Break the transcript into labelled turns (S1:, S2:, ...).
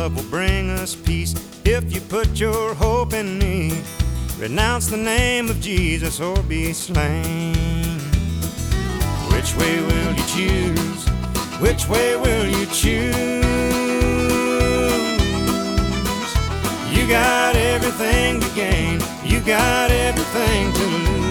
S1: love will bring us peace if you put your hope in me. Renounce the name of Jesus or be slain. Which way will you choose? Which way will you choose? You got everything to gain, you got everything to lose.